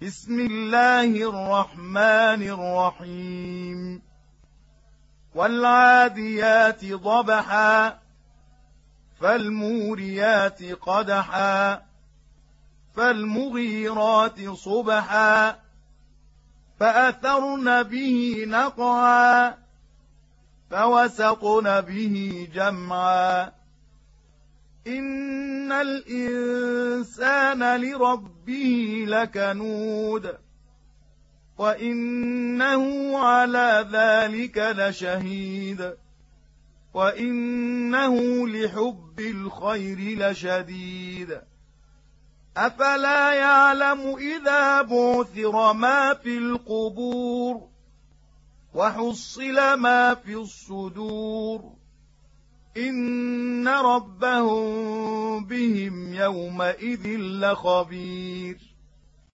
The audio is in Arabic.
بسم الله الرحمن الرحيم والعاديات ضبحا فالموريات قدحا فالمغيرات صبحا فأثرن به نقعا فوسطن به جمعا إن الإنسان لربه لكنود وإنه على ذلك لشهيد وإنه لحب الخير لشديد أفلا يعلم إذا بعثر ما في القبور وحصل ما في الصدور إن ربهم بهم يومئذ لخبير